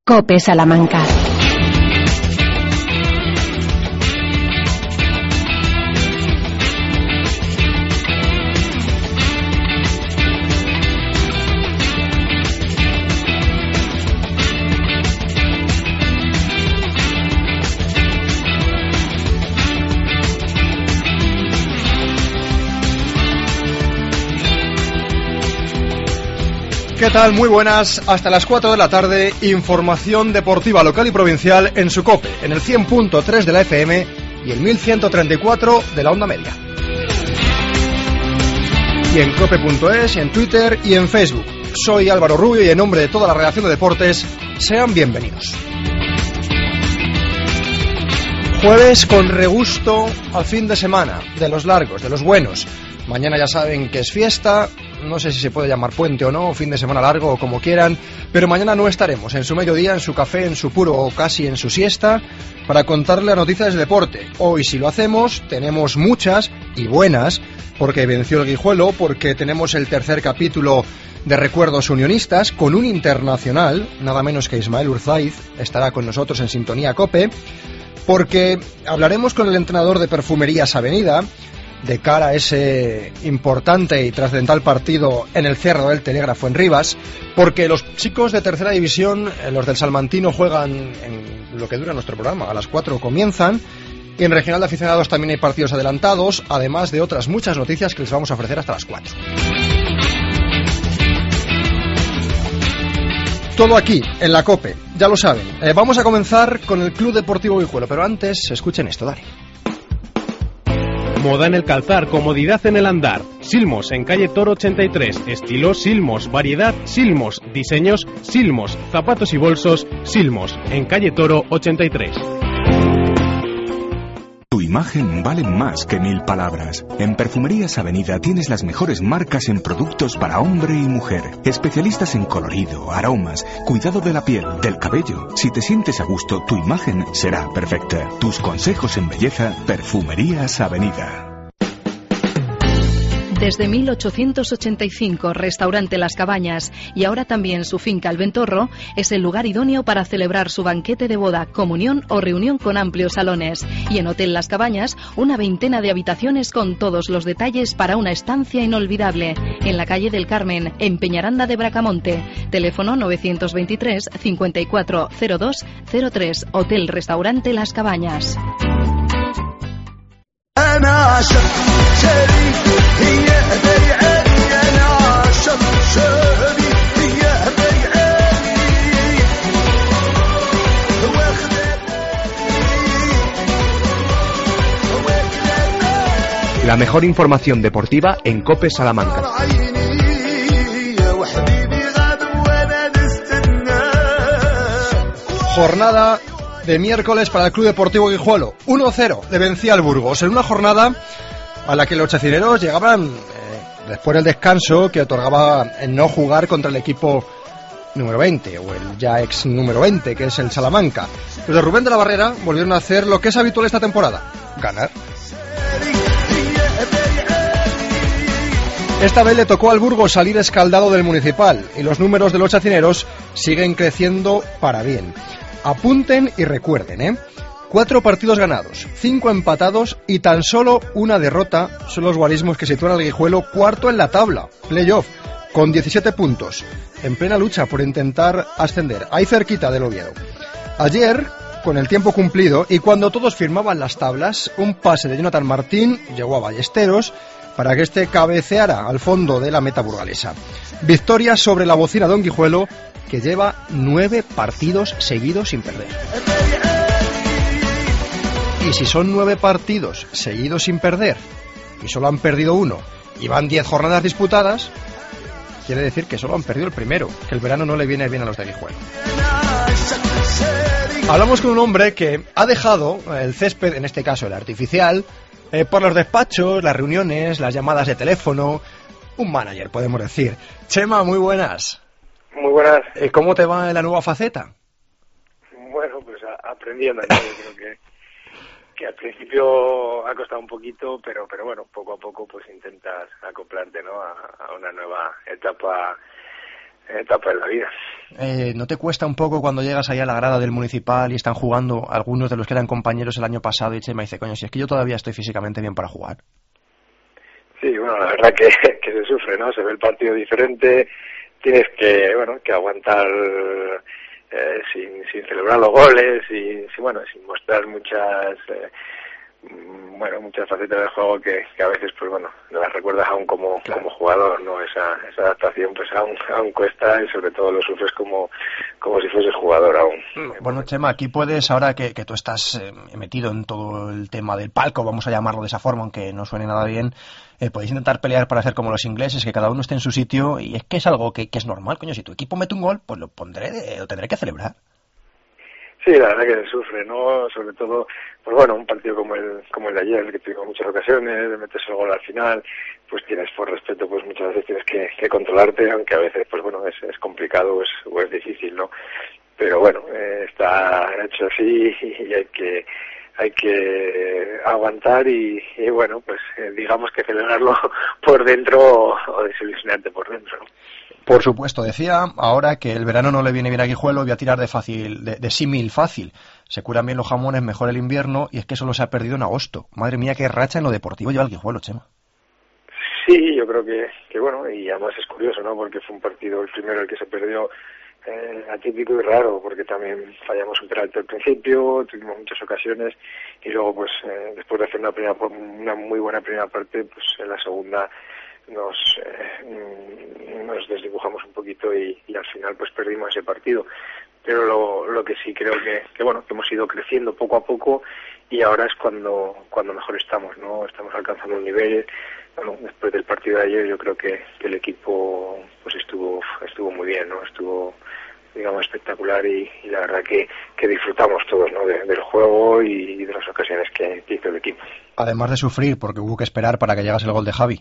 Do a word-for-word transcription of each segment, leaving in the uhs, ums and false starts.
COPE Salamanca. ¿Qué tal? Muy buenas, hasta las cuatro de la tarde, información deportiva local y provincial en su COPE, en el cien punto tres de la F M y el mil ciento treinta y cuatro de la onda media. Y en cope punto es, y en Twitter y en Facebook. Soy Álvaro Rubio y en nombre de toda la redacción de deportes, sean bienvenidos. Jueves con regusto al fin de semana, de los largos, de los buenos. Mañana ya saben que es fiesta. No sé si se puede llamar puente o no, fin de semana largo o como quieran, pero mañana no estaremos en su mediodía, en su café, en su puro o casi en su siesta, para contarle las noticias del deporte. Hoy, si lo hacemos, tenemos muchas y buenas, porque venció el Guijuelo, porque tenemos el tercer capítulo de Recuerdos Unionistas, con un internacional, nada menos que Ismael Urzaiz, estará con nosotros en Sintonía COPE, porque hablaremos con el entrenador de Perfumerías Avenida, de cara a ese importante y trascendental partido en el Cerro del Telégrafo en Rivas, porque los chicos de tercera división, los del Salmantino, juegan en lo que dura nuestro programa, a las cuatro comienzan, y en Regional de Aficionados también hay partidos adelantados, además de otras muchas noticias que les vamos a ofrecer hasta las cuatro. Todo aquí, en la COPE, ya lo saben. Eh, vamos a comenzar con el Club Deportivo Guijuelo, pero antes, escuchen esto, dale. Moda en el calzar, comodidad en el andar. Silmos en calle Toro ochenta y tres. Estilo Silmos, variedad Silmos, diseños Silmos, zapatos y bolsos Silmos en calle Toro ochenta y tres. Tu imagen vale más que mil palabras. En Perfumerías Avenida tienes las mejores marcas en productos para hombre y mujer. Especialistas en colorido, aromas, cuidado de la piel, del cabello. Si te sientes a gusto, tu imagen será perfecta. Tus consejos en belleza, Perfumerías Avenida. Desde mil ochocientos ochenta y cinco, Restaurante Las Cabañas, y ahora también su finca El Ventorro, es el lugar idóneo para celebrar su banquete de boda, comunión o reunión con amplios salones. Y en Hotel Las Cabañas, una veintena de habitaciones con todos los detalles para una estancia inolvidable. En la calle del Carmen, en Peñaranda de Bracamonte. Teléfono novecientos veintitrés, cincuenta y cuatro cero dos cero tres. Hotel Restaurante Las Cabañas. La mejor información deportiva en COPE Salamanca. Jornada de miércoles para el Club Deportivo Guijuelo. uno cero le vencía al Burgos en una jornada a la que los chacineros llegaban eh, después del descanso que otorgaba el no jugar contra el equipo número veinte, o el ya ex número veinte, que es el Salamanca. Los de Rubén de la Barrera volvieron a hacer lo que es habitual esta temporada: ganar. Esta vez le tocó al Burgos salir escaldado del Municipal, y los números de los chacineros siguen creciendo para bien. Apunten y recuerden, ¿eh? Cuatro partidos ganados, cinco empatados y tan solo una derrota son los guarismos que sitúan al Guijuelo cuarto en la tabla, playoff, con diecisiete puntos, en plena lucha por intentar ascender, ahí cerquita del Oviedo. Ayer, con el tiempo cumplido y cuando todos firmaban las tablas, un pase de Jonathan Martín llegó a Ballesteros para que este cabeceara al fondo de la meta burgalesa. Victoria sobre la bocina de un Guijuelo que lleva nueve partidos seguidos sin perder. Y si son nueve partidos seguidos sin perder y solo han perdido uno y van diez jornadas disputadas, quiere decir que solo han perdido el primero, que el verano no le viene bien a los de Guijuelo. Hablamos con un hombre que ha dejado el césped, en este caso el artificial, eh, por los despachos, las reuniones, las llamadas de teléfono. Un manager, podemos decir. Chema, muy buenas. Muy buenas. Eh, ¿Cómo te va en la nueva faceta? Bueno, pues a, aprendiendo. Yo creo que, que al principio ha costado un poquito, pero pero bueno, poco a poco pues intentas acoplarte, ¿no, a, a una nueva etapa etapa de la vida. Eh, ¿No te cuesta un poco cuando llegas ahí a la grada del Municipal y están jugando algunos de los que eran compañeros el año pasado y Chema dice, coño, si es que yo todavía estoy físicamente bien para jugar? Sí, bueno, la verdad que, que se sufre, ¿no? Se ve el partido diferente, tienes que, bueno, que aguantar eh, sin, sin celebrar los goles y, sin, bueno, sin mostrar muchas... Eh, bueno, muchas facetas del juego que, que a veces, pues bueno, las recuerdas aún como, claro, como jugador, ¿no? Esa, esa adaptación pues aún, aún cuesta y sobre todo lo sufres como, como si fueses jugador aún. Bueno, Chema, aquí puedes, ahora que, que tú estás eh, metido en todo el tema del palco, vamos a llamarlo de esa forma, aunque no suene nada bien, eh, podéis intentar pelear para hacer como los ingleses, que cada uno esté en su sitio, y es que es algo que, que es normal, coño, si tu equipo mete un gol, pues lo pondré, lo tendré que celebrar. Sí, la verdad que se sufre, ¿no? Sobre todo, pues bueno, un partido como el como el de ayer, que tuvimos muchas ocasiones, metes el gol al final, pues tienes, por respeto, pues muchas veces tienes que, que controlarte, aunque a veces, pues bueno, es, es complicado o es, o es difícil, ¿no? Pero bueno, eh, está hecho así y hay que hay que aguantar y, y bueno, pues eh, digamos que celebrarlo por dentro o, o desilusionarte por dentro, ¿no? Por supuesto, decía ahora que el verano no le viene bien a Guijuelo, voy a tirar de fácil, de, de símil fácil. Se curan bien los jamones, mejor el invierno, y es que solo se ha perdido en agosto. Madre mía, qué racha en lo deportivo lleva el Guijuelo, Chema. Sí, yo creo que, que bueno, y además es curioso, ¿no? Porque fue un partido, el primero, el que se perdió, eh, atípico y raro, porque también fallamos un penalti al principio, tuvimos muchas ocasiones, y luego, pues, eh, después de hacer una primera, una muy buena primera parte, pues en la segunda nos eh, nos desdibujamos un poquito y, y al final pues perdimos ese partido, pero lo, lo que sí creo que, que bueno, que hemos ido creciendo poco a poco y ahora es cuando cuando mejor estamos, ¿no? Estamos alcanzando un nivel, bueno, después del partido de ayer yo creo que, que el equipo pues estuvo estuvo muy bien, ¿no? Estuvo, digamos, espectacular y, y la verdad que, que disfrutamos todos, ¿no? De, del juego y de las ocasiones que, que hizo el equipo. Además de sufrir, porque hubo que esperar para que llegase el gol de Javi.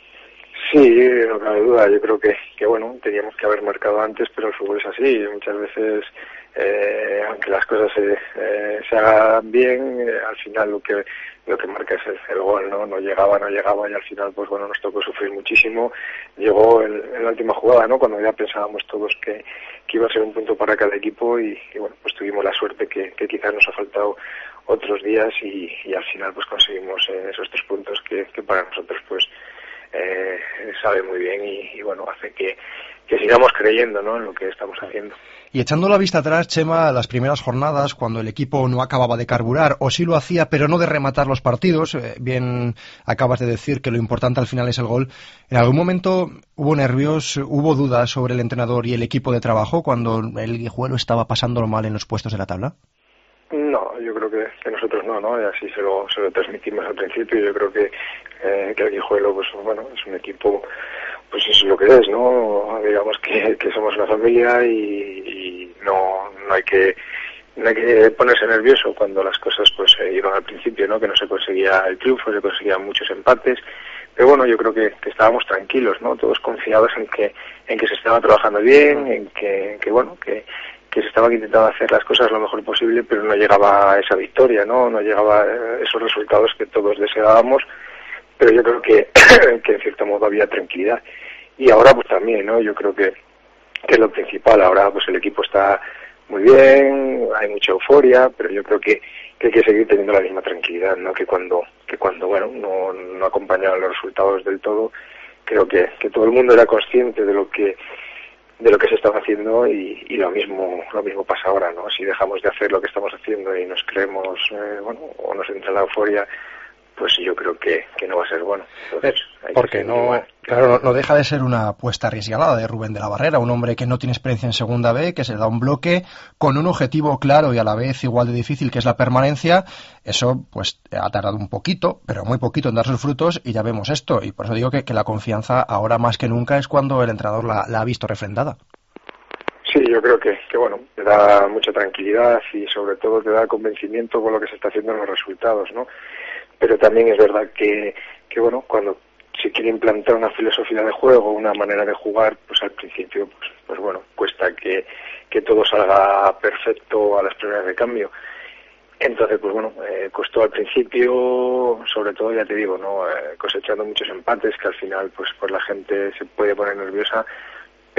Sí, no cabe duda. Yo creo que, que bueno, teníamos que haber marcado antes, pero el fútbol es así. Muchas veces, eh, aunque las cosas se, eh, se hagan bien, eh, al final lo que lo que marca es el, el gol, ¿no? No llegaba, no llegaba y al final, pues bueno, nos tocó sufrir muchísimo. Llegó el, en la última jugada, ¿no? Cuando ya pensábamos todos que, que iba a ser un punto para cada equipo y, y bueno, pues tuvimos la suerte que, que quizás nos ha faltado otros días y, y al final pues conseguimos eh, esos tres puntos que, que para nosotros pues Eh, sabe muy bien y, y bueno, hace que, que sigamos creyendo, ¿no? En lo que estamos haciendo. Y echando la vista atrás, Chema, las primeras jornadas, cuando el equipo no acababa de carburar, o sí lo hacía, pero no de rematar los partidos, eh, bien acabas de decir que lo importante al final es el gol, ¿en algún momento hubo nervios, hubo dudas sobre el entrenador y el equipo de trabajo cuando el Guijuelo estaba pasándolo mal en los puestos de la tabla? No, yo creo que, que nosotros no, ¿no? Y así se lo, se lo transmitimos al principio. Yo creo que, eh, que el Guijuelo, pues bueno, es un equipo, pues es lo que es, ¿no? Digamos que, que somos una familia y, y no, no hay que no hay que ponerse nervioso cuando las cosas pues eh, iban al principio, ¿no? Que no se conseguía el triunfo, se conseguían muchos empates. Pero bueno, yo creo que, que estábamos tranquilos, ¿no? Todos confiados en que en que se estaba trabajando bien, en que, que bueno, que que se estaban intentando hacer las cosas lo mejor posible, pero no llegaba a esa victoria, ¿no? No llegaba a esos resultados que todos deseábamos, pero yo creo que, que en cierto modo había tranquilidad. Y ahora pues también, ¿no? Yo creo que, que es lo principal. Ahora pues el equipo está muy bien, hay mucha euforia, pero yo creo que, que hay que seguir teniendo la misma tranquilidad, ¿no? Que cuando, que cuando bueno, no, no acompañaban los resultados del todo, creo que, que todo el mundo era consciente de lo que de lo que se estaba haciendo y, y lo mismo lo mismo pasa ahora, ¿no? Si dejamos de hacer lo que estamos haciendo y nos creemos, eh, bueno, o nos entra la euforia, pues yo creo que, que no va a ser bueno. Entonces, hay porque que no, igual. claro, no, no deja de ser una apuesta arriesgada de Rubén de la Barrera, un hombre que no tiene experiencia en Segunda B, que se da un bloque con un objetivo claro y a la vez igual de difícil, que es la permanencia. Eso pues ha tardado un poquito, pero muy poquito en dar sus frutos y ya vemos esto. Y por eso digo que, que la confianza ahora más que nunca es cuando el entrenador la, la ha visto refrendada. Sí, yo creo que, que bueno, te da mucha tranquilidad y sobre todo te da convencimiento con lo que se está haciendo en los resultados, ¿no? Pero también es verdad que, que bueno, cuando se quiere implantar una filosofía de juego, una manera de jugar, pues al principio, pues, pues bueno, cuesta que, que todo salga perfecto a las primeras de cambio. Entonces, pues bueno, eh, costó al principio, sobre todo, ya te digo, no eh, cosechando muchos empates que al final, pues, pues la gente se puede poner nerviosa.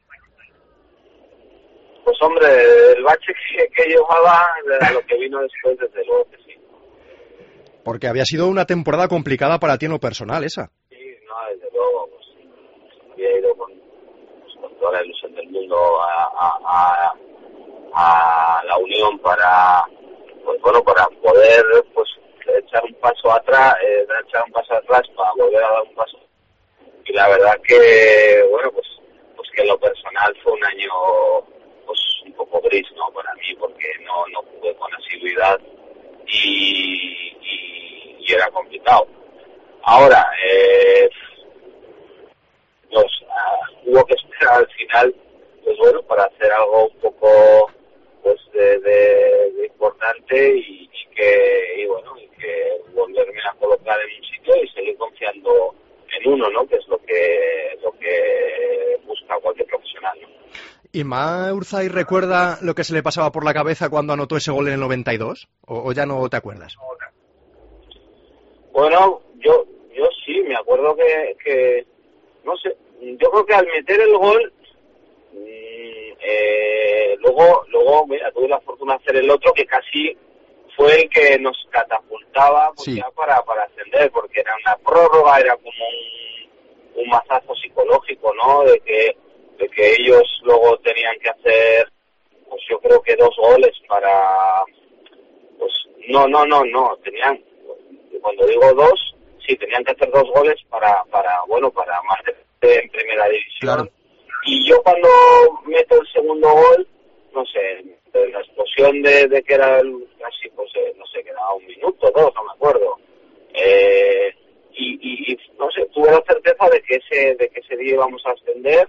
el bache que, que llevaba a lo que vino después, desde luego que sí. Porque había sido una temporada complicada para ti en lo personal, esa. Sí, no, desde luego, pues, había ido con, pues, con toda la ilusión del mundo a, a, a, a la Unión para, pues bueno, para poder, pues, echar un paso atrás, eh, echar un paso atrás para volver a dar un paso. Y la verdad que, bueno, pues, pues que en lo personal fue un año, pues, un poco gris, ¿no? Para mí, porque no, no jugué con asiduidad y, y, y era complicado. Ahora, eh, nos uh, hubo que esperar al final, pues bueno, para hacer algo un poco, pues, de, de, de importante y, y que, y bueno, y que volverme a colocar en un sitio y seguir confiando en uno, ¿no? Que es lo que, lo que busca cualquier profesional, ¿no? ¿Isma Urzaiz recuerda lo que se le pasaba por la cabeza cuando anotó ese gol en el noventa y dos? ¿O, o ya no te acuerdas? Bueno, yo yo sí, me acuerdo que, que no sé, yo creo que al meter el gol, eh, luego, luego mira, tuve la fortuna de hacer el otro que casi fue el que nos catapultaba pues, sí. ya para, para ascender, porque era una prórroga, era como un, un mazazo psicológico, ¿no? De que de que ellos luego tenían que hacer, pues yo creo que dos goles para, pues no, no, no, no, tenían, cuando digo dos, sí, tenían que hacer dos goles para, para bueno, para mantenerse en primera división. Claro. Y yo cuando meto el segundo gol, no sé, la explosión de, de que era el, casi, pues, eh, no sé, quedaba un minuto, dos, no me acuerdo. Eh, y, y, y, no sé, tuve la certeza de que ese, de que ese día íbamos a ascender.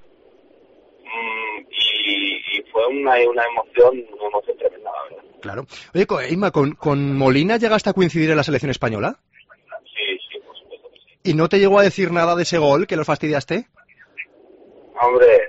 Y, y fue una, una emoción una emoción tremenda, la verdad. Claro. Oye, Isma, ¿con, ¿con Molina llegaste a coincidir en la selección española? Sí, sí, por supuesto que sí. ¿Y no te llegó a decir nada de ese gol que lo fastidiaste? Hombre,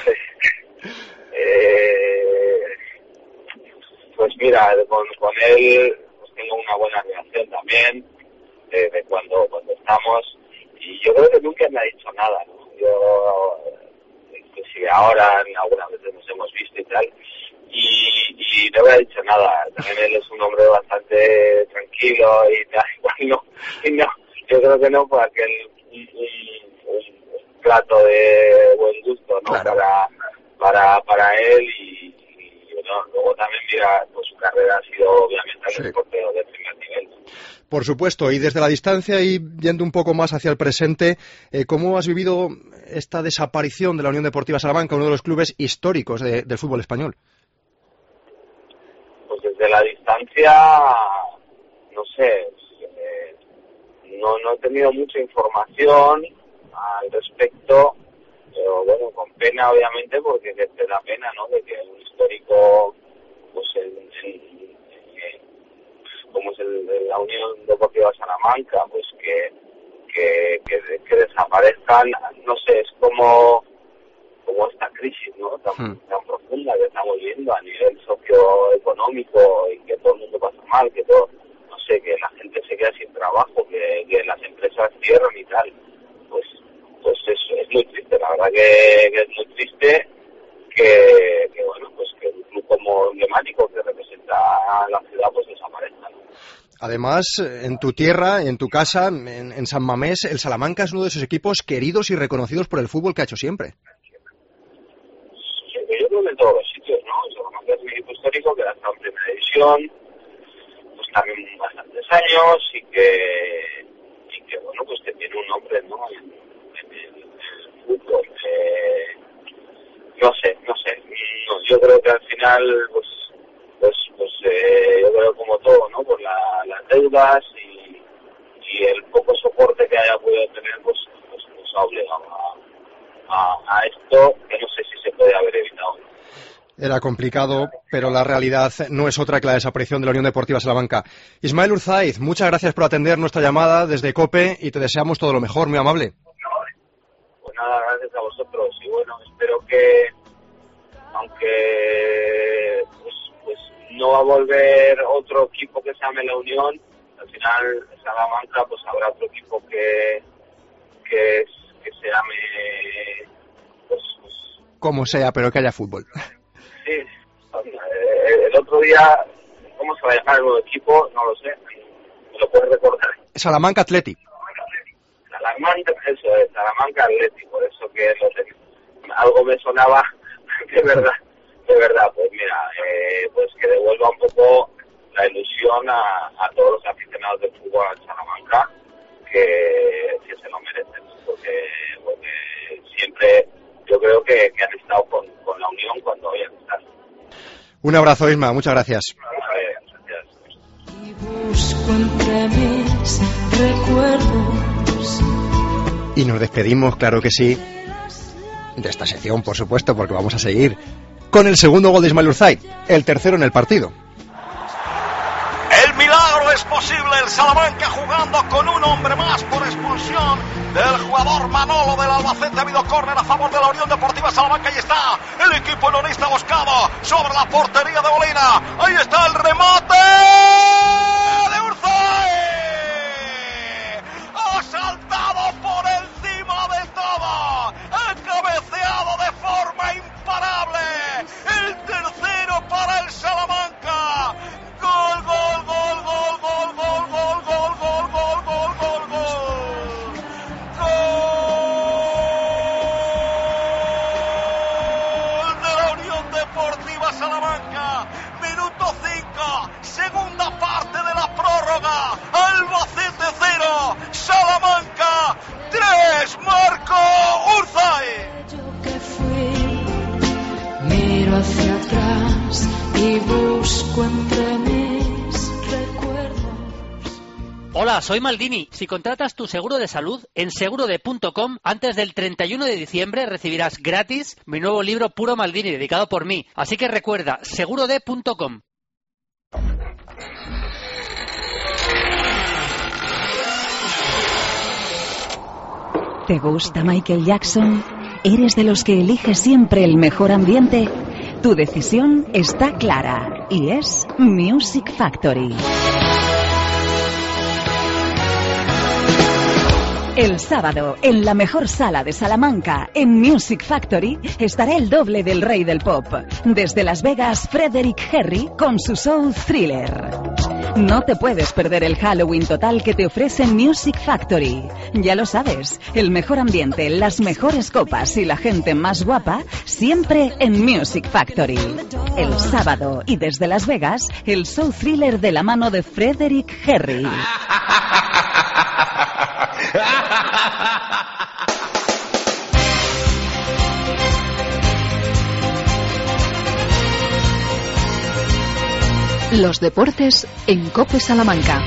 eh, pues mira, con, con él pues tengo una buena relación también, de, de cuando, cuando estamos, y yo creo que nunca me ha dicho nada, ¿no? Yo... inclusive ahora algunas veces nos hemos visto y tal, y, y no me ha dicho nada. También él es un hombre bastante tranquilo y tal, igual no, y no, yo creo que no, porque aquel un, un, un plato de buen gusto, ¿no? Claro. para para para él y, y bueno, luego también mira, pues su carrera ha sido obviamente el sí. portero de primer nivel. Por supuesto, y desde la distancia y yendo un poco más hacia el presente, eh, ¿cómo has vivido esta desaparición de la Unión Deportiva Salamanca, uno de los clubes históricos de, del fútbol español? Pues desde la distancia, no sé, eh, no, no he tenido mucha información al respecto, pero bueno, con pena obviamente, porque te da pena, ¿no?, de que un histórico, pues en, en como es el de la Unión Deportiva Salamanca, pues que, que, que, que desaparezcan, no sé, es como, como esta crisis, ¿no?, tan, hmm. tan profunda que estamos viendo a nivel socioeconómico y que todo el mundo pasa mal, que todo, no sé, que la gente se queda sin trabajo, que, que las empresas cierran y tal, pues, pues es, es muy triste, la verdad que, que es muy triste que, que, bueno, pues que un club como emblemático que representa a la ciudad, pues desaparezca, ¿no? Además, en tu tierra, en tu casa, en, en San Mamés, el Salamanca es uno de esos equipos queridos y reconocidos por el fútbol que ha hecho siempre. Sí, yo creo que en todos los sitios, ¿no? El Salamanca es un equipo histórico que ha estado en primera división, pues también bastantes años y que, y que bueno, pues que tiene un nombre, ¿no?, en, en, el, en el fútbol. Eh, no sé, no sé. No, yo creo que al final, pues, pues, pues eh, yo creo como todo, ¿no? Por la, las deudas y, y el poco soporte que haya podido tener, pues, pues nos ha obligado a, a, a esto que no sé si se puede haber evitado. Era complicado, pero la realidad no es otra que la desaparición de la Unión Deportiva Salamanca. Ismael Urzaiz, muchas gracias por atender nuestra llamada desde COPE y te deseamos todo lo mejor, muy amable. Pues nada, gracias a vosotros y bueno, espero que, aunque pues, pues no va a volver otro equipo que se llame La Unión, al final Salamanca pues habrá otro equipo que que, que se llame pues, pues como sea, pero que haya fútbol. sí, el otro día, ¿cómo se va a llamar el nuevo equipo? No lo sé, ¿me lo puedes recordar? Salamanca Athletic. Salamanca, eso es, Salamanca Athletic, por eso que no sé, algo me sonaba, de verdad, de verdad, pues mira, eh, pues que devuelva un poco la ilusión a, a todos los aficionados del fútbol en Salamanca, que, que se lo merecen, porque, porque siempre yo creo que, que han estado con, con la unión cuando hayan estado. Un abrazo, Isma, muchas gracias. Gracias. Y busco entre mis recuerdos. Y nos despedimos, claro que sí, de esta sección, por supuesto, porque vamos a seguir con el segundo gol de Ismail Urzaiz, el tercero en el partido. El milagro es posible, el Salamanca jugando con un hombre más por expulsión del jugador Manolo del Albacete. Ha habido córner a favor de la Unión Deportiva Salamanca y está el equipo unionista buscado sobre la portería de Molina. Ahí está el remate de Urzaiz. Ha saltado por encima de todo, ha cabeceado de forma imparable. El tercero para el Salamanca. Gol, gol, gol, gol, gol, gol, gol, gol, gol, gol, gol, gol, gol. Gol de la Unión Deportiva Salamanca. Minuto cinco, segunda parte de la prórroga. Albacete cero, Salamanca tres, Marco Urzaiz. Yo que fui, miro hacia atrás y busco entre mis recuerdos. Hola, soy Maldini. Si contratas tu seguro de salud en segurode punto com, antes del treinta y uno de diciembre recibirás gratis mi nuevo libro Puro Maldini, dedicado por mí. Así que recuerda, segurode punto com. ¿Te gusta Michael Jackson? ¿Eres de los que elige siempre el mejor ambiente? Tu decisión está clara y es Music Factory. El sábado, en la mejor sala de Salamanca, en Music Factory, estará el doble del rey del pop. Desde Las Vegas, Frederick Harry con su show Thriller. No te puedes perder el Halloween total que te ofrece Music Factory. Ya lo sabes, el mejor ambiente, las mejores copas y la gente más guapa, siempre en Music Factory. El sábado, y desde Las Vegas, el show Thriller de la mano de Frederick Harry. Los deportes en COPE Salamanca.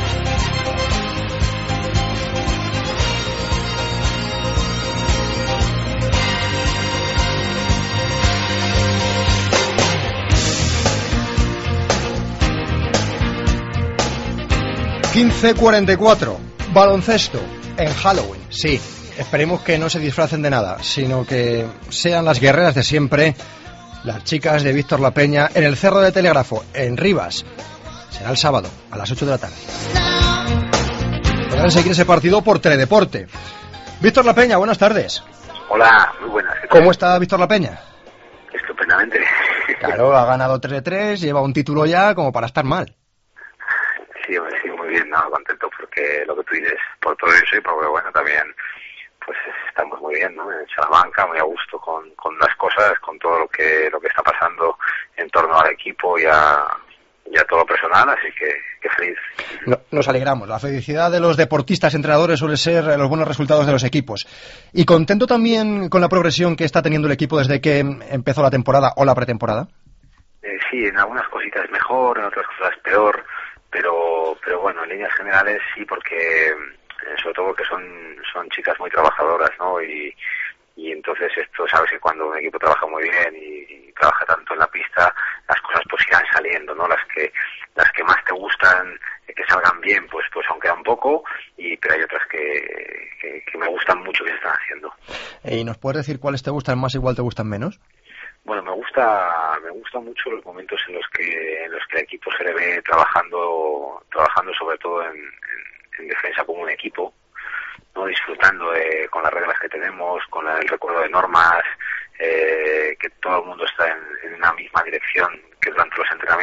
quince cuarenta y cuatro, baloncesto en Halloween. Sí, esperemos que no se disfracen de nada, sino que sean las guerreras de siempre, las chicas de Víctor La Peña, en el Cerro de Telégrafo, en Rivas. Será el sábado, a las ocho de la tarde. Podrán seguir ese partido por Teledeporte. Víctor La Peña, buenas tardes. Hola, muy buenas. ¿Cómo está Víctor La Peña? Estupendamente. Claro, ha ganado tres de tres, lleva un título ya como para estar mal. Sí, sí, muy bien, no, contento porque lo que tú dices, por todo eso y porque, bueno, también pues estamos muy bien, ¿no? En Salamanca, muy a gusto con, con las cosas, con todo lo que lo que está pasando en torno al equipo y a, y a todo lo personal, así que, que feliz. No, nos alegramos. La felicidad de los deportistas, entrenadores, suele ser los buenos resultados de los equipos. Y contento también con la progresión que está teniendo el equipo desde que empezó la temporada o la pretemporada. Eh, sí, en algunas cositas mejor, en otras cosas peor, pero pero bueno, en líneas generales sí, porque sobre todo porque son son chicas muy trabajadoras, ¿no? Y, y entonces esto, sabes que cuando un equipo trabaja muy bien y, y trabaja tanto en la pista, las cosas pues irán saliendo, ¿no? Las que las que más te gustan que salgan bien, pues pues aunque queda un poco, y pero hay otras que, que, que me gustan mucho que se están haciendo. ¿Y nos puedes decir cuáles te gustan más y cuáles te gustan menos? Bueno, me gusta me gusta mucho los momentos en los que en los que el equipo se le ve trabajando trabajando sobre todo en, en, en defensa como un equipo, no disfrutando de, con las reglas que tenemos, con el recuerdo de normas, eh, que todo el mundo está en, en una misma dirección, que durante los entrenamientos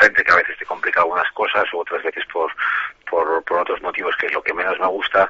frente, que a veces te complica algunas cosas, u otras veces por, por, por otros motivos, que es lo que menos me gusta,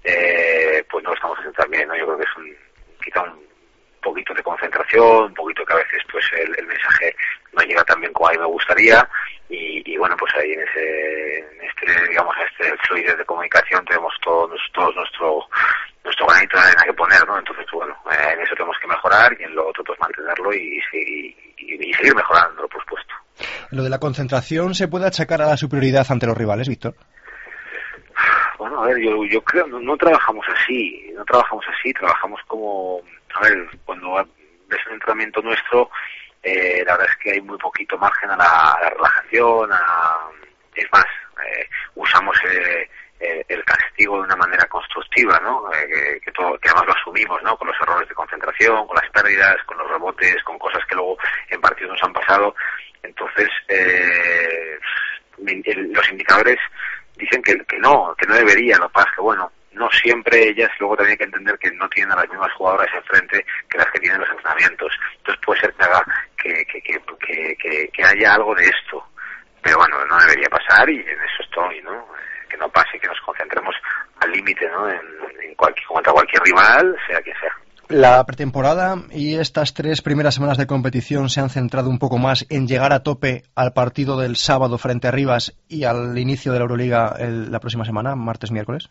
eh, pues no lo estamos haciendo tan bien, ¿no? Yo creo que es un, quizá un poquito de concentración, un poquito que a veces pues el, el mensaje no llega tan bien como a mí me gustaría, y, y bueno, pues ahí en ese, en este, digamos, este fluidez de comunicación tenemos todos, todos nuestro, nuestro granito de arena que poner, ¿no? Entonces, bueno, eh, en eso tenemos que mejorar, y en lo otro pues mantenerlo y, y, y, y seguir mejorando, por supuesto. ¿Lo de la concentración se puede achacar a la superioridad ante los rivales, Víctor? Bueno, a ver, yo, yo creo, no, no trabajamos así, no trabajamos así, trabajamos como, a ver, cuando ves un entrenamiento nuestro, eh, la verdad es que hay muy poquito margen a la, a la relajación, a, es más, eh, usamos eh, eh, el castigo de una manera constructiva, ¿no? Eh, que, que, todo, que además lo asumimos, ¿no? Con los errores de concentración, con las pérdidas, con los rebotes, con cosas que luego en partidos nos han pasado. Entonces, eh, el, los indicadores dicen que, que no, que no debería, lo que pasa es que, bueno, no siempre ellas, luego también hay que entender que no tienen a las mismas jugadoras enfrente que las que tienen los entrenamientos. Entonces puede ser que haga que, que, que, que, que, que haya algo de esto, pero bueno, no debería pasar, y en eso estoy, ¿no? Que no pase, que nos concentremos al límite, ¿no? En, en cualquier, contra cualquier rival, sea quien sea. La pretemporada y estas tres primeras semanas de competición se han centrado un poco más en llegar a tope al partido del sábado frente a Rivas y al inicio de la Euroliga el, la próxima semana, martes, miércoles.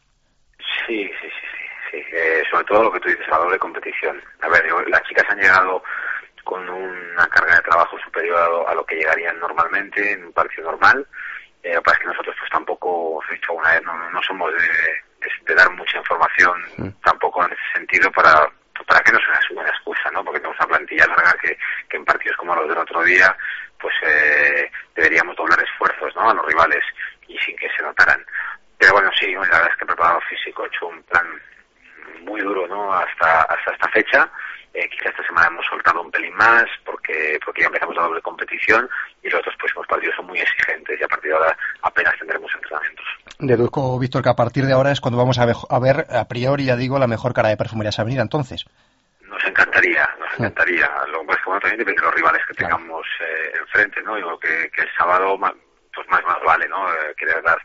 Sí, sí, sí, sí, sí. Eh, sobre todo lo que tú dices, la doble competición. A ver, las chicas han llegado con una carga de trabajo superior a lo, a lo que llegarían normalmente en un partido normal. Eh, lo que pasa es que nosotros pues tampoco, os he dicho una vez, no, no somos de, de, de dar mucha información, sí. Tampoco en ese sentido, para para que no sea una buena excusa, ¿no? Porque tenemos una plantilla larga que, que en partidos como los del otro día, pues eh, deberíamos doblar esfuerzos, ¿no? A los rivales, y sin que se notaran. Pero bueno, sí, la verdad es que he preparado físico, he hecho un plan muy duro, ¿no? Hasta hasta esta fecha. Eh, quizá esta semana hemos soltado un pelín más porque porque ya empezamos la doble competición, y los dos próximos partidos son muy exigentes, y a partir de ahora apenas tendremos entrenamientos. Deduzco, Víctor, que a partir de ahora es cuando vamos a ver, a ver, a priori, ya digo, la mejor cara de Perfumerías Avenida, entonces. Nos encantaría, nos encantaría. Lo que pasa es que, bueno, también depende de los rivales que tengamos eh, enfrente, ¿no? Digo que, que el sábado, pues más más vale, ¿no? Eh, querer dar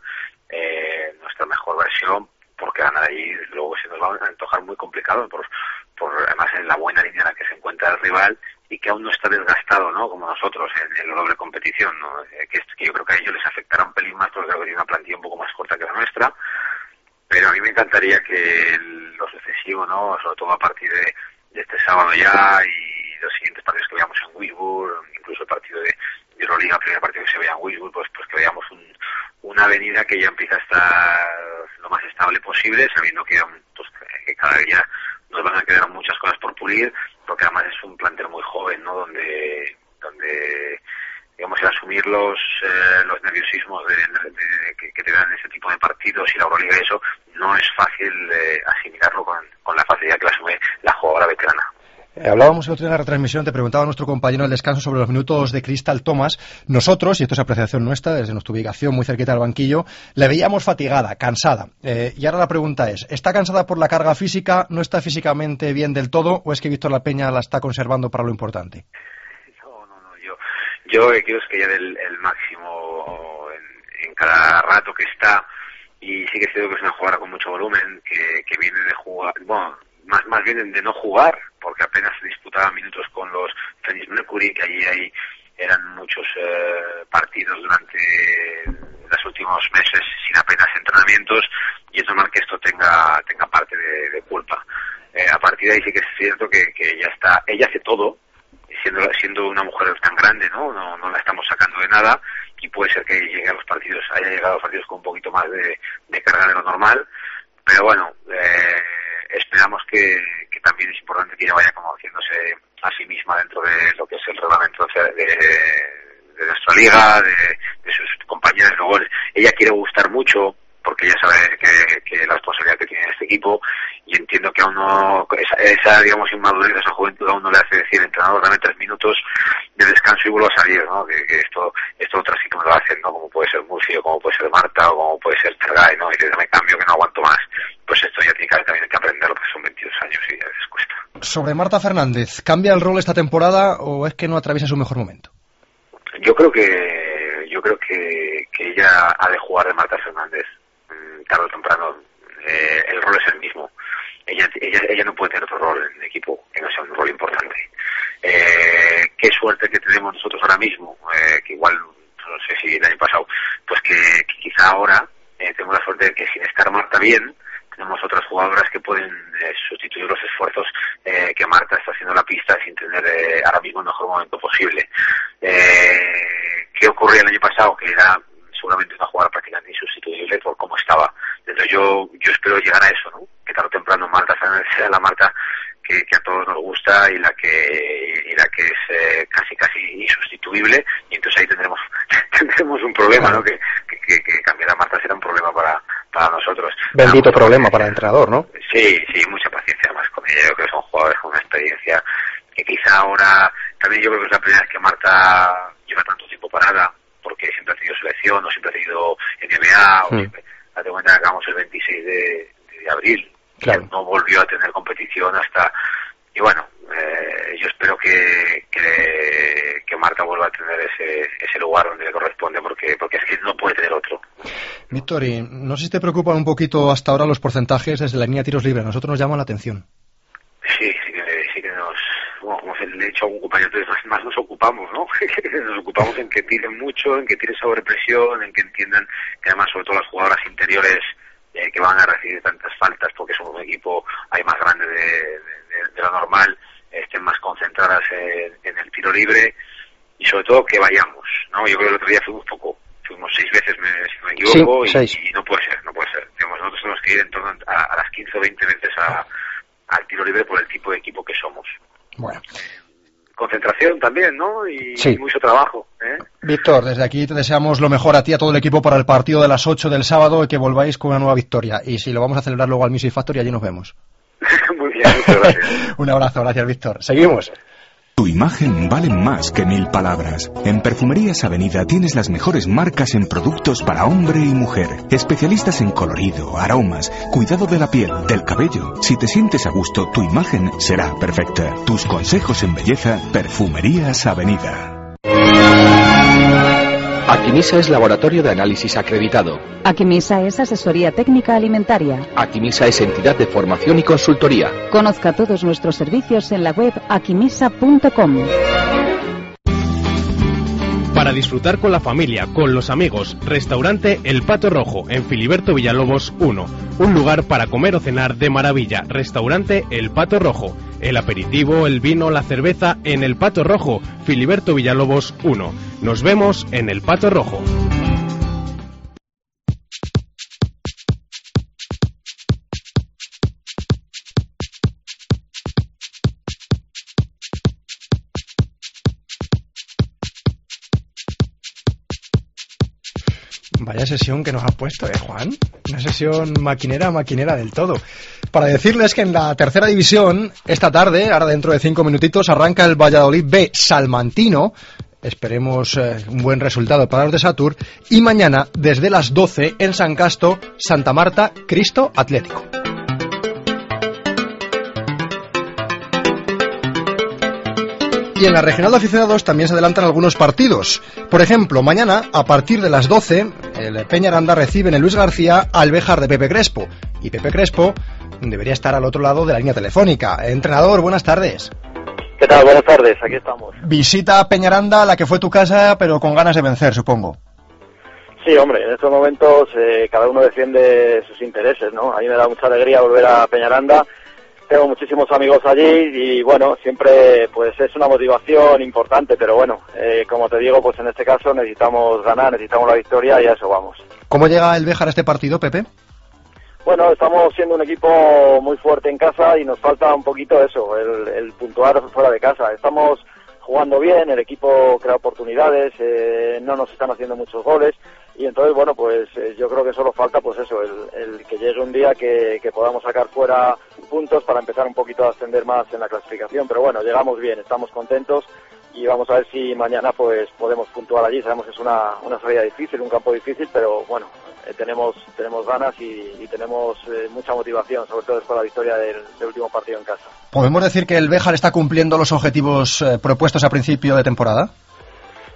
eh, nuestra mejor versión, porque ganar ahí luego se nos va a antojar muy complicado, por, por además en la buena línea en la que se encuentra el rival, y que aún no está desgastado, ¿no? Como nosotros en, en la doble competición, ¿no? Eh, que, que yo creo que a ellos les afectará un pelín más, porque creo que tiene una plantilla un poco más corta que la nuestra, pero a mí me encantaría que el, lo sucesivo, ¿no? Sobre todo a partir de, de este sábado ya, y los siguientes partidos que veamos en Wisburg, incluso el partido de, de Euroliga, el primer partido que se vea en Wisburg, pues, pues que veamos un, una avenida que ya empieza a estar lo más estable posible, sabiendo que, pues, que cada día nos van a quedar muchas cosas por pulir, porque además es un plantel muy joven, ¿no? Donde, donde digamos, el asumir los eh, los nerviosismos de, de, de, que, que te dan ese tipo de partidos y la Euroliga y eso, no es fácil eh, asimilarlo con, con la facilidad que la asume la jugadora veterana. Eh, hablábamos el otro día en la retransmisión, te preguntaba nuestro compañero al descanso sobre los minutos de Crystal Thomas. Nosotros, y esto es apreciación nuestra, desde nuestra ubicación muy cerquita del banquillo, le veíamos fatigada, cansada. Eh, y ahora la pregunta es, ¿está cansada por la carga física, no está físicamente bien del todo, o es que Víctor La Peña la está conservando para lo importante? No, no, no, yo, yo eh, quiero es que ya del el máximo en, en cada rato que está, y sí que es cierto que es una jugadora con mucho volumen, que, que viene de jugar, bueno, más más bien de no jugar, porque apenas se disputaban minutos con los Phoenix Mercury, que allí hay, eran muchos eh, partidos durante los últimos meses sin apenas entrenamientos, y es normal que esto tenga tenga parte de, de culpa. Eh, a partir de ahí sí que es cierto que, que ella está, ella hace todo, siendo siendo una mujer tan grande, ¿no? No, no la estamos sacando de nada, y puede ser que llegue a los partidos, haya llegado a los partidos con un poquito más de, de carga de lo normal, pero bueno, eh, esperamos que, que también es importante que ella vaya conociéndose a sí misma dentro de lo que es el reglamento de, de, de nuestra liga, de, de sus compañeros. Luego, ella quiere gustar mucho, porque ella sabe que, que la responsabilidad que tiene este equipo, y entiendo que aún no, esa, esa digamos, inmadurez, esa juventud aún no le hace decir, entrenador, dame tres minutos de descanso y vuelvo a salir, ¿no? Que, que esto, esto otras sí que me lo hacen, ¿no? Como puede ser Murcio, como puede ser Marta, o como puede ser Tergay, ¿no? Y dice, dame cambio, que no aguanto más. Pues esto ya tiene que, también hay que aprenderlo, porque son veintidós años y a veces cuesta. Sobre Marta Fernández, ¿cambia el rol esta temporada o es que no atraviesa su mejor momento? Yo creo que, yo yo creo que, que ella ha de jugar de Marta Fernández. Mm, tarde o temprano, eh, el rol es el mismo. Ella, ella, ella no puede tener otro rol en el equipo, que no sea un rol importante. Eh, qué suerte que tenemos nosotros ahora mismo, eh, que igual, no sé si el año pasado, pues que, que quizá ahora eh, tenemos la suerte de que sin estar Marta bien, tenemos otras jugadoras que pueden eh, sustituir los esfuerzos eh, que Marta está haciendo en la pista sin tener eh, ahora mismo el mejor momento posible. Eh, ¿Qué ocurría el año pasado? Que era seguramente una jugadora prácticamente insustituible por cómo estaba. Entonces yo yo espero llegar a eso, ¿no? Que tarde o temprano Marta sea la Marta que, que a todos nos gusta y la que y la que es eh, casi casi insustituible, y entonces ahí tendremos tendremos un problema, ¿no? Que, que, que cambiar a Marta será un problema para para nosotros. Bendito Nada, problema para el entrenador, ¿no? Sí, sí, mucha paciencia más con ella. Yo creo que son jugadores con una experiencia que quizá ahora, también yo creo que es la primera vez que Marta lleva tanto tiempo parada, porque siempre ha tenido selección, o siempre ha tenido N B A, o mm. siempre, date cuenta que acabamos el veintiséis de, de abril, claro. No volvió a tener competición hasta, y bueno, eh, yo espero que, que, que Marta vuelva a tener ese, ese lugar donde le corresponde, porque, porque es que no puede tener otro. Víctor, y no sé si te preocupan un poquito hasta ahora los porcentajes desde la línea de tiros libres. A nosotros nos llaman la atención. Sí, sí que, sí que nos, bueno, como se le he dicho a un compañero, entonces más, más nos ocupamos, ¿no? Nos ocupamos en que tiren mucho, en que tiren sobre presión, en que entiendan que además, sobre todo las jugadoras interiores eh, que van a recibir tantas faltas porque somos un equipo ahí más grande de, de, de lo normal, estén más concentradas en, en el tiro libre, y sobre todo que vayamos, ¿no? Yo creo que el otro día fuimos poco. Fuimos seis veces, me, si no me equivoco, sí, y, y no puede ser, no puede ser. Digamos, nosotros tenemos que ir en torno a, a las quince o veinte veces a, al tiro libre por el tipo de equipo que somos. Bueno. Concentración también, ¿no? Y, sí. y mucho trabajo, ¿eh? Víctor, desde aquí te deseamos lo mejor a ti, a todo el equipo, para el partido de las ocho del sábado, y que volváis con una nueva victoria. Y si lo vamos a celebrar luego al Music Factory, allí nos vemos. Muy bien, muchas gracias. Un abrazo, gracias, Víctor. Seguimos. Tu imagen vale más que mil palabras. En Perfumerías Avenida tienes las mejores marcas en productos para hombre y mujer. Especialistas en colorido, aromas, cuidado de la piel, del cabello. Si te sientes a gusto, tu imagen será perfecta. Tus consejos en belleza, Perfumerías Avenida. Aquimisa es laboratorio de análisis acreditado. Aquimisa es asesoría técnica alimentaria. Aquimisa es entidad de formación y consultoría. Conozca todos nuestros servicios en la web aquimisa punto com. Para disfrutar con la familia, con los amigos, restaurante El Pato Rojo, en Filiberto Villalobos uno. Un lugar para comer o cenar de maravilla. Restaurante El Pato Rojo. El aperitivo, el vino, la cerveza en El Pato Rojo, Filiberto Villalobos uno. Nos vemos en El Pato Rojo. Vaya sesión que nos ha puesto, ¿eh, Juan? Una sesión maquinera, maquinera del todo. Para decirles que en la tercera división, esta tarde, ahora dentro de cinco minutitos, arranca el Valladolid B Salmantino. Esperemos eh, un buen resultado para los de Satur. Y mañana, desde las doce, en San Casto, Santa Marta, Cristo Atlético. Y en la regional de aficionados también se adelantan algunos partidos. Por ejemplo, mañana, a partir de las doce, el Peñaranda recibe en el Luis García al Béjar de Pepe Crespo. Y Pepe Crespo debería estar al otro lado de la línea telefónica. Entrenador, buenas tardes. ¿Qué tal? Buenas tardes, aquí estamos. Visita a Peñaranda, la que fue tu casa, pero con ganas de vencer, supongo. Sí, hombre, en estos momentos eh, cada uno defiende sus intereses, ¿no? A mí me da mucha alegría volver a Peñaranda. Tengo muchísimos amigos allí y bueno, siempre pues es una motivación importante, pero bueno, eh, como te digo, pues en este caso necesitamos ganar, necesitamos la victoria y a eso vamos. ¿Cómo llega el Béjar a este partido, Pepe? Bueno, estamos siendo un equipo muy fuerte en casa y nos falta un poquito eso, el, el puntuar fuera de casa. Estamos jugando bien, el equipo crea oportunidades, eh, no nos están haciendo muchos goles. Y entonces, bueno, pues eh, yo creo que solo falta, pues eso, el, el que llegue un día que, que podamos sacar fuera puntos para empezar un poquito a ascender más en la clasificación. Pero bueno, llegamos bien, estamos contentos y vamos a ver si mañana pues podemos puntuar allí. Sabemos que es una, una salida difícil, un campo difícil, pero bueno, eh, tenemos tenemos ganas y, y tenemos eh, mucha motivación, sobre todo después de la victoria del, del último partido en casa. ¿Podemos decir que el Béjar está cumpliendo los objetivos eh, propuestos a principio de temporada?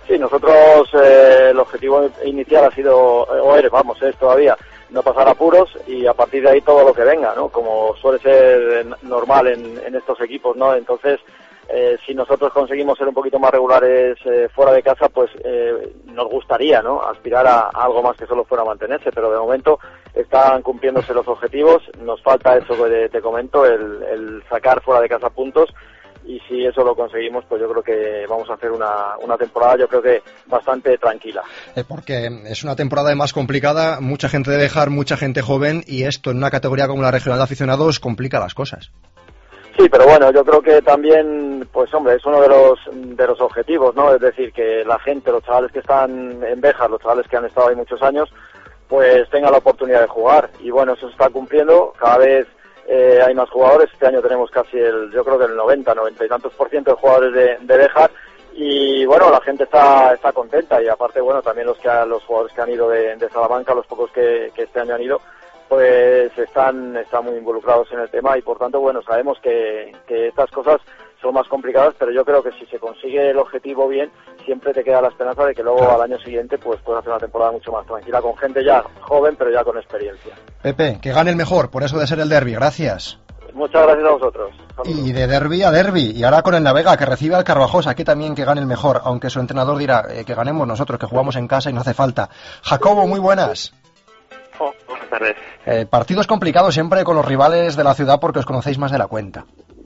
Sí, nosotros eh, el objetivo inicial ha sido, o es, vamos, es todavía no pasar apuros y a partir de ahí todo lo que venga, ¿no? Como suele ser normal en, en estos equipos, ¿no? Entonces, eh, si nosotros conseguimos ser un poquito más regulares eh, fuera de casa, pues eh, nos gustaría, ¿no? Aspirar a, a algo más que solo fuera mantenerse, pero de momento están cumpliéndose los objetivos. Nos falta eso que te comento, el, el sacar fuera de casa puntos. Y si eso lo conseguimos, pues yo creo que vamos a hacer una, una temporada, yo creo que bastante tranquila. Eh, porque es una temporada más complicada, mucha gente de Béjar, mucha gente joven, y esto en una categoría como la regional de aficionados complica las cosas. Sí, pero bueno, yo creo que también, pues hombre, es uno de los de los objetivos, ¿no? Es decir, que la gente, los chavales que están en Béjar, los chavales que han estado ahí muchos años, pues tengan la oportunidad de jugar. Y bueno, eso se está cumpliendo, cada vez Eh, hay más jugadores. Este año tenemos casi el, yo creo que el noventa, noventa y tantos por ciento de jugadores de, de Béjar, y bueno, la gente está está contenta, y aparte, bueno, también los que los jugadores que han ido de, de Salamanca, los pocos que, que este año han ido, pues están están muy involucrados en el tema, y por tanto, bueno, sabemos que, que estas cosas son más complicadas, pero yo creo que si se consigue el objetivo bien, siempre te queda la esperanza de que luego al año siguiente pues puedas hacer una temporada mucho más tranquila, con gente ya joven, pero ya con experiencia. Pepe, que gane el mejor, por eso de ser el derbi, gracias. Muchas gracias a vosotros. Saludos. Y de derbi a derbi, y ahora con el Navega, que recibe al Carvajosa, aquí también que gane el mejor, aunque su entrenador dirá eh, que ganemos nosotros, que jugamos en casa y no hace falta. Jacobo, muy buenas. Oh, buenas tardes. Eh, partidos complicados siempre con los rivales de la ciudad porque os conocéis más de la cuenta.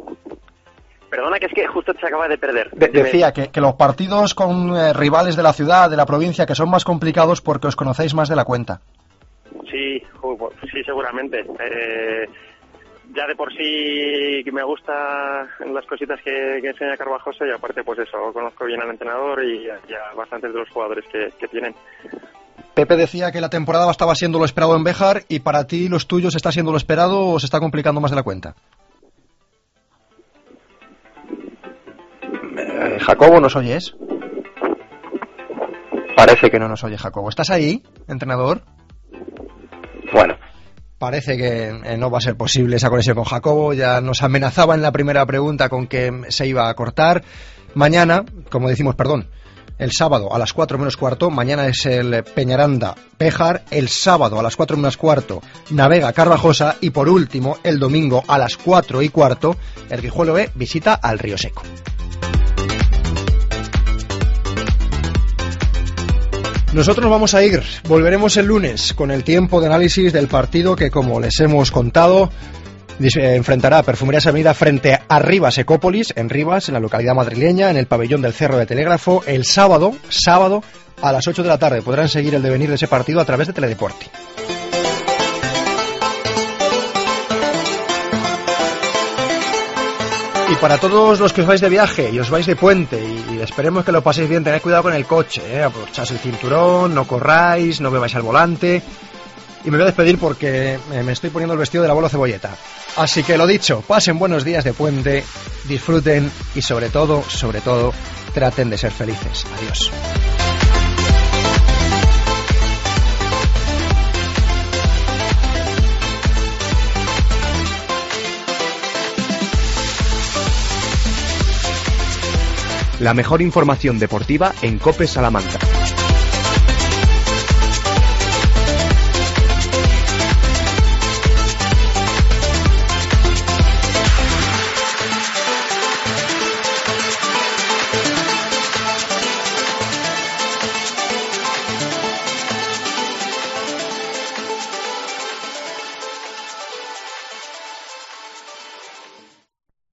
Perdona, que es que justo se acaba de perder. De- decía que, que los partidos con eh, rivales de la ciudad, de la provincia, que son más complicados porque os conocéis más de la cuenta. Sí, ju- sí, seguramente. Eh, ya de por sí que me gusta las cositas que, que enseña Carvajosa, y aparte pues eso, conozco bien al entrenador y a, y a bastantes de los jugadores que, que tienen. Pepe decía que la temporada estaba siendo lo esperado en Béjar, y para ti, los tuyos, ¿está siendo lo esperado o se está complicando más de la cuenta? Eh, Jacobo, ¿nos oyes? Parece que no nos oye Jacobo. ¿Estás ahí, entrenador? Bueno, parece que eh, no va a ser posible esa conexión con Jacobo. Ya nos amenazaba en la primera pregunta con que se iba a cortar. Mañana, como decimos, perdón, el sábado a las cuatro menos cuarto, mañana es el Peñaranda Béjar, el sábado a las cuatro menos cuarto Navega Carvajosa, y por último, el domingo a las cuatro y cuarto, el Guijuelo B visita al Río Seco. Nosotros vamos a ir, volveremos el lunes con el tiempo de análisis del partido que, como les hemos contado, enfrentará a Perfumerías Avenida frente a Rivas Ecópolis, en Rivas, en la localidad madrileña, en el pabellón del Cerro de Telégrafo, el sábado, sábado a las ocho de la tarde. Podrán seguir el devenir de ese partido a través de Teledeporte. Y para todos los que os vais de viaje y os vais de puente, y, y esperemos que lo paséis bien, tened cuidado con el coche, ¿eh? Aprovechad el cinturón, no corráis, no bebáis al volante. Y me voy a despedir porque eh, me estoy poniendo el vestido del abuelo Cebolleta. Así que lo dicho, pasen buenos días de puente, disfruten y sobre todo, sobre todo, traten de ser felices. Adiós. La mejor información deportiva en COPE Salamanca.